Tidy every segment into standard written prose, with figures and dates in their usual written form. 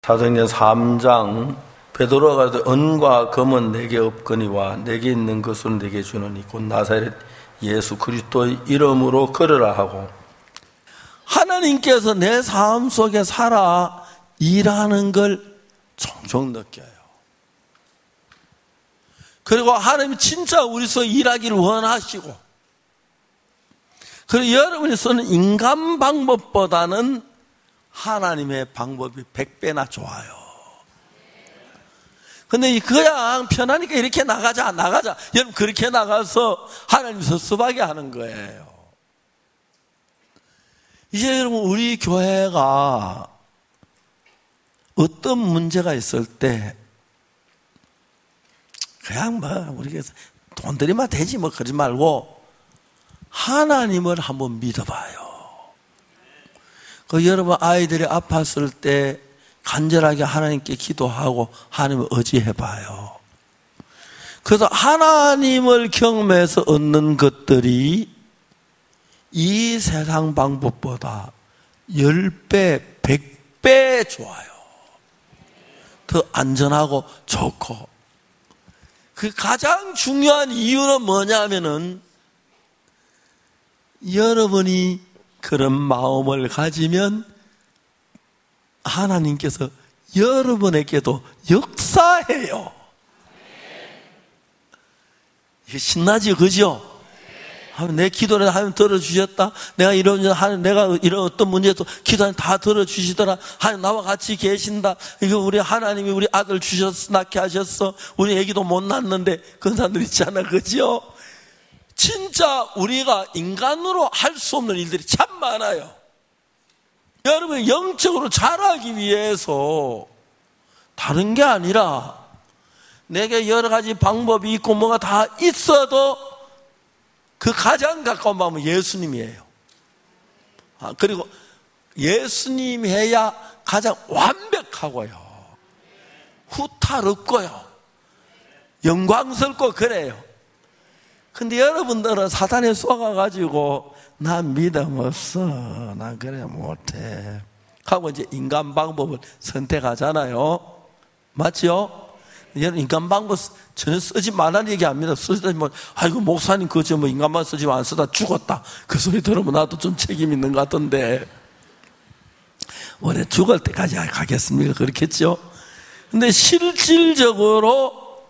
사도행전 3장 베드로가 은과 금은 내게 없거니와 내게 있는 것은 내게 주노니 곧 나사렛 예수 그리스도의 이름으로 걸으라 하고, 하나님께서 내 삶 속에 살아 일하는 걸 종종 느껴요. 그리고 하나님이 진짜 우리 속에 일하기를 원하시고, 그리고 여러분이 쓰는 인간 방법보다는 하나님의 방법이 100배나 좋아요. 근데 그냥 편하니까 이렇게 나가자. 여러분 그렇게 나가서 하나님 섭섭하게 하는 거예요. 이제 여러분 우리 교회가 어떤 문제가 있을 때 그냥 우리가 돈 들이면 되지 그러지 말고 하나님을 한번 믿어봐요. 여러분 아이들이 아팠을 때 간절하게 하나님께 기도하고 하나님을 의지해봐요. 그래서 하나님을 경험해서 얻는 것들이 이 세상 방법보다 10배, 100배 좋아요. 더 안전하고 좋고. 그 가장 중요한 이유는 뭐냐면은 여러분이 그런 마음을 가지면 하나님께서 여러분에게도 역사해요. 이게 신나지, 그죠? 내 기도를 하나님 들어주셨다. 내가 이런 어떤 문제도 기도하면 다 들어주시더라. 하나님 나와 같이 계신다. 이거 우리 하나님이 우리 아들 주셨어, 낳게 하셨어. 우리 애기도 못 낳는데 그런 사람들 있잖아, 그죠? 진짜 우리가 인간으로 할 수 없는 일들이 참 많아요. 여러분 영적으로 자라기 위해서 다른 게 아니라 내게 여러 가지 방법이 있고 뭐가 다 있어도 그 가장 가까운 마음은 예수님이에요. 그리고 예수님이 해야 가장 완벽하고요, 후탈 없고요, 영광스럽고 그래요. 근데 여러분들은 사탄에 쏘아가지고 난 믿음 없어, 난 그래 못해 하고 이제 인간 방법을 선택하잖아요. 맞죠? 여러분 인간 방법 전혀 쓰지 말라는 얘기 아닙니다. 쓰다 보면 아이고 목사님 그저 인간만 쓰지 안 쓰다 죽었다 그 소리 들으면 나도 좀 책임 있는 것 같던데, 원래 죽을 때까지 가겠습니까? 그렇겠죠? 근데 실질적으로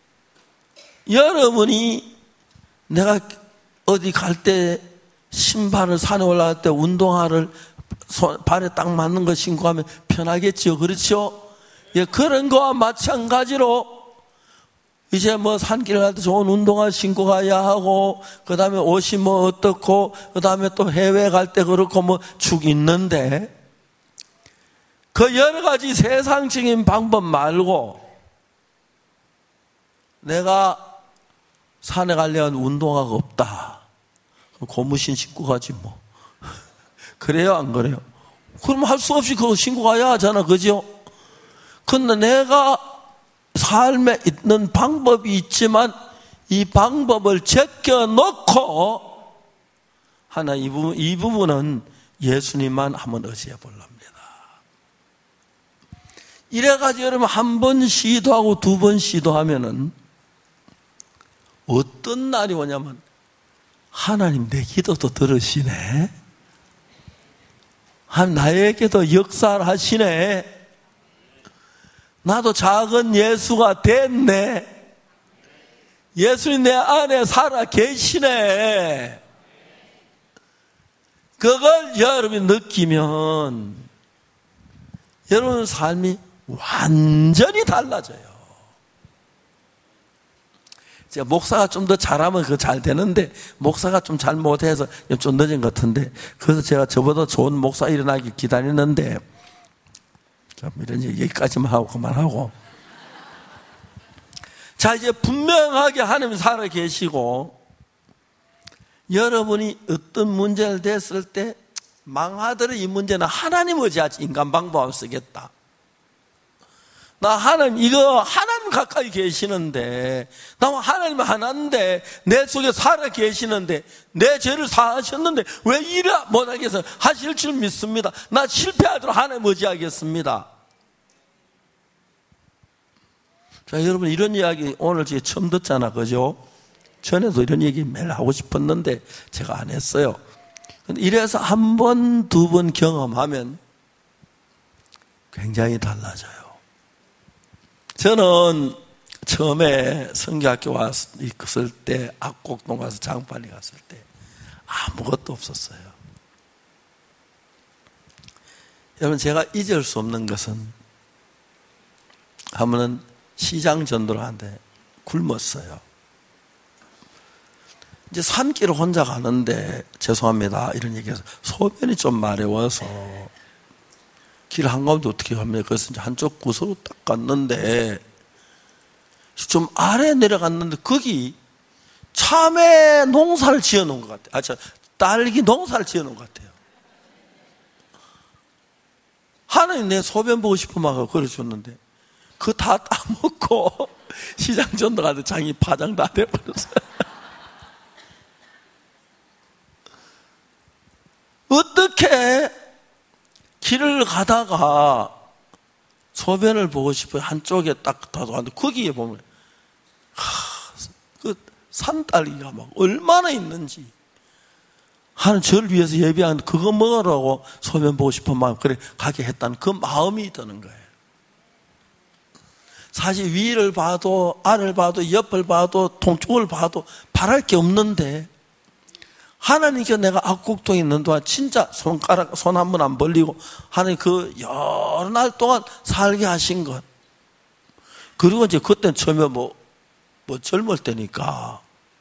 여러분이 내가 어디 갈 때 신발을 산에 올라갈 때 운동화를 발에 딱 맞는 거 신고 하면 편하겠죠, 그렇죠? 예, 그런 거와 마찬가지로 이제 산길 갈 때 좋은 운동화 신고 가야 하고, 그 다음에 옷이 어떻고, 그 다음에 또 해외 갈 때 그렇고 축 있는데, 그 여러 가지 세상적인 방법 말고 내가 산에 가려면 운동화가 없다, 고무신 신고 가지 그래요, 안 그래요? 그럼 할 수 없이 그거 신고 가야 하잖아, 그죠? 근데 내가 삶에 있는 방법이 있지만 이 방법을 제껴놓고 하나 이 부분은 예수님만 한번 의지해 보랍니다. 이래가지고 여러분 한 번 시도하고 두 번 시도하면은 어떤 날이 오냐면 하나님 내 기도도 들으시네, 나에게도 역사를 하시네, 나도 작은 예수가 됐네, 예수님 내 안에 살아 계시네. 그걸 여러분이 느끼면 여러분 삶이 완전히 달라져요. 제가 목사가 좀 더 잘하면 그거 잘 되는데 목사가 좀 잘 못해서 좀 늦은 것 같은데, 그래서 제가 저보다 좋은 목사 일어나기 기다리는데 이런 얘기까지만 하고 그만하고, 자 이제 분명하게 하나님 살아 계시고 여러분이 어떤 문제를 댔을 때 망하더라도 이 문제는 하나님 의지하지 인간 방법 안 쓰겠다. 나 하나님 가까이 계시는데, 나 하나님 하나인데 내 속에 살아 계시는데 내 죄를 사하셨는데 왜 이래 못하겠어요? 하실 줄 믿습니다. 나 실패하도록 하나님 의지하겠습니다. 자, 여러분, 이런 이야기 오늘 제가 처음 듣잖아. 그죠? 전에도 이런 얘기 매일 하고 싶었는데 제가 안 했어요. 이래서 한 번, 두 번 경험하면 굉장히 달라져요. 저는 처음에 성교학교 왔을 때, 악곡동 가서 장판이 갔을 때 아무것도 없었어요. 여러분, 제가 잊을 수 없는 것은 한 번은 시장 전도를 하는데 굶었어요. 이제 산길을 혼자 가는데 죄송합니다 이런 얘기해서 소변이 좀 마려워서 길 한가운데 어떻게 갑니까? 그래서 이제 한쪽 구석으로 딱 갔는데 좀 아래 내려갔는데 거기 참외 농사를 지어놓은 것 같아요. 딸기 농사를 지어놓은 것 같아요. 하나님 내 소변 보고 싶으면 그래줬는데 그거 다 따먹고 시장 전도 가서 장이 파장 다 돼버렸어요. 어떻게 길을 가다가 소변을 보고 싶어요. 한쪽에 딱 다도는데 거기에 보면 그 산딸기가 막 얼마나 있는지 하는 저를 위해서 예비하는데 그거 먹으라고 소변 보고 싶은 마음 그래 가게 했다는 그 마음이 드는 거예요. 사실 위를 봐도 아래를 봐도 옆을 봐도 동쪽을 봐도 바랄 게 없는데 하나님께 내가 악곡동에 있는 동안 진짜 손 한 번 안 벌리고 하나님 그 여러 날 동안 살게 하신 것. 그리고 이제 그때는 처음에 뭐 젊을 때니까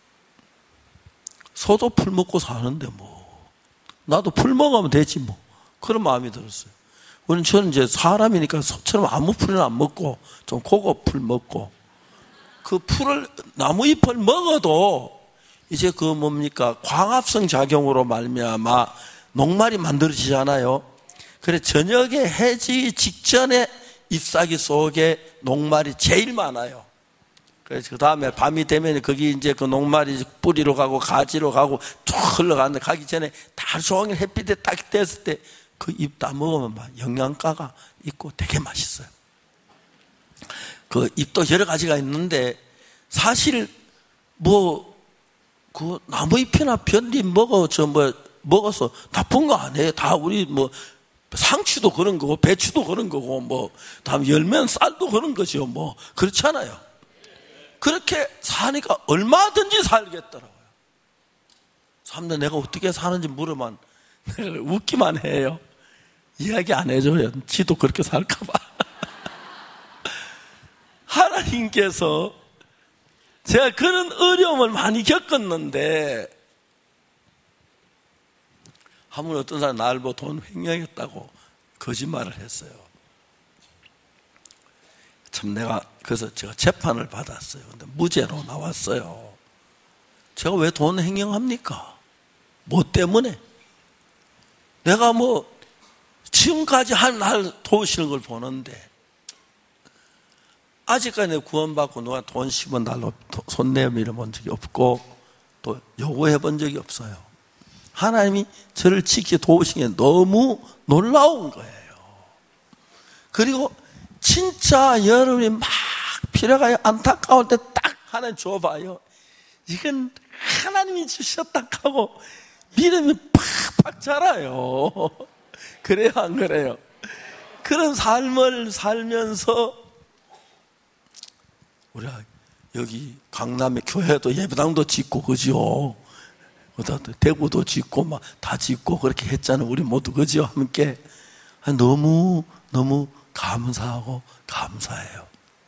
소도 풀 먹고 사는데 뭐 나도 풀 먹으면 되지 뭐 그런 마음이 들었어요. 저는 이제 사람이니까 소처럼 아무 풀은 안 먹고 좀 고급 풀 먹고 그 풀을 나무 잎을 먹어도 이제 그 뭡니까 광합성 작용으로 말미암아 녹말이 만들어지잖아요. 그래 저녁에 해지기 직전에 잎사귀 속에 녹말이 제일 많아요. 그래서 그 다음에 밤이 되면 거기 이제 그 녹말이 뿌리로 가고 가지로 가고 쭉 흘러가는데 가기 전에 하루 종일 햇빛에 딱 뗐을 때 그 잎 다 먹으면 막 영양가가 있고 되게 맛있어요. 그 잎도 여러 가지가 있는데 사실 그 나무 잎이나 벼잎 먹어서 나쁜 거 아니에요. 다 우리 상추도 그런 거고 배추도 그런 거고 다음 열면 쌀도 그런 거죠. 그렇잖아요. 그렇게 사니까 얼마든지 살겠더라고요. 사람들 내가 어떻게 사는지 물으면 웃기만 해요. 이야기 안 해줘요. 지도 그렇게 살까봐. 하나님께서 제가 그런 어려움을 많이 겪었는데 한 번 어떤 사람이 나를 보고 돈 횡령했다고 거짓말을 했어요. 참 그래서 제가 재판을 받았어요. 근데 무죄로 나왔어요. 제가 왜 돈 횡령합니까? 뭐 때문에? 내가 지금까지 날 도우시는 걸 보는데 아직까지 내가 구원받고 누가 돈 10원 달러 손 내밀어 본 적이 없고 또 요구해 본 적이 없어요. 하나님이 저를 지켜 도우신 게 너무 놀라운 거예요. 그리고 진짜 여러분이 막 필요가 안타까울 때 딱 하나님 줘봐요. 이건 하나님이 주셨다 하고 믿음이 팍팍 자라요. 그래요 안 그래요? 그런 삶을 살면서 우리가 여기 강남에 교회도 예배당도 짓고 그죠? 대구도 짓고 막 다 짓고 그렇게 했잖아요. 우리 모두 그죠? 함께 너무 감사하고 감사해요.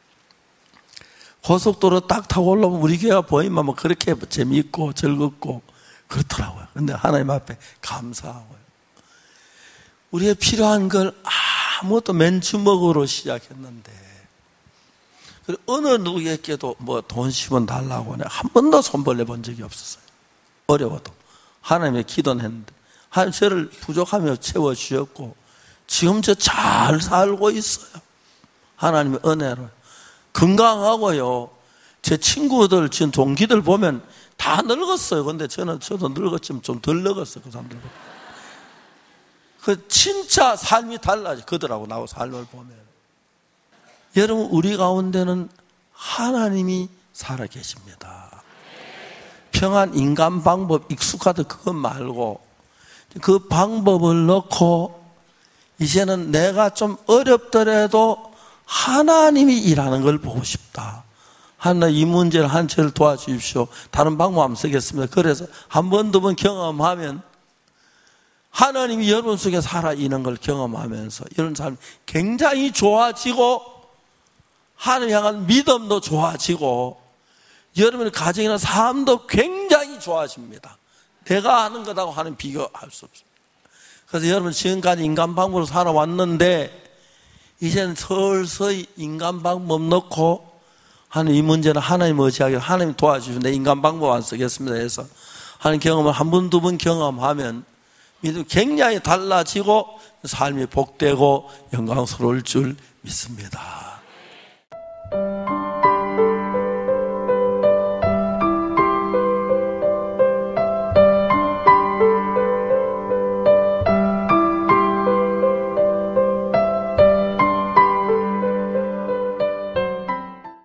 고속도로 딱 타고 올라오면 우리 교회가 보이면 그렇게 재미있고 즐겁고 그렇더라고요. 근데 하나님 앞에 감사하고요. 우리의 필요한 걸 아무것도 맨주먹으로 시작했는데 어느 누구에게도 돈 10원 달라고 한 번도 손 벌려본 적이 없었어요. 어려워도 하나님의 기도는 했는데 하나님 저를 부족하며 채워주셨고 지금 저 잘 살고 있어요. 하나님의 은혜로 건강하고요. 제 친구들 지금 동기들 보면 다 늙었어요. 근데 저도 늙었지만 좀 덜 늙었어요. 그 사람들. 진짜 삶이 달라져. 그들하고 나하고 삶을 보면. 여러분, 우리 가운데는 하나님이 살아계십니다. 평안 인간 방법 익숙하다 그것 말고 그 방법을 넣고 이제는 내가 좀 어렵더라도 하나님이 일하는 걸 보고 싶다. 하나님 이 문제를 한 채를 도와주십시오. 다른 방법 안 쓰겠습니다. 그래서 한 번, 두 번 경험하면 하나님이 여러분 속에 살아있는 걸 경험하면서 이런 삶이 굉장히 좋아지고 하나님 향한 믿음도 좋아지고 여러분의 가정이나 삶도 굉장히 좋아집니다. 내가 하는 것하고 하는 비교할 수 없습니다. 그래서 여러분 지금까지 인간 방법으로 살아왔는데 이제는 서서히 인간 방법 넣고 하는 이 문제는 하나님 의지하기 하나님 도와주시면 내 인간 방법 안 쓰겠습니다 해서 하는 경험을 한 번, 두 번 경험하면 믿음이 굉장히 달라지고 삶이 복되고 영광스러울 줄 믿습니다.